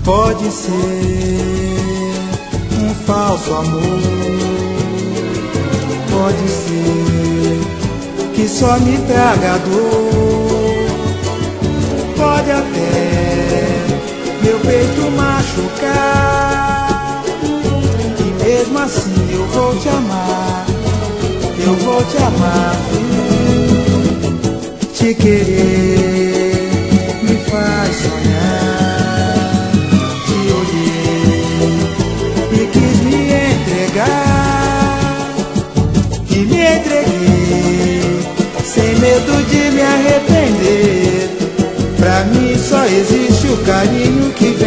Pode ser um falso amor, pode ser que só me traga dor, pode até meu peito machucar, e mesmo assim eu vou te amar, eu vou te amar. Te querer me faz sonhar, te olhei e quis me entregar, e me entreguei sem medo de me arrepender. Pra mim só existe o carinho que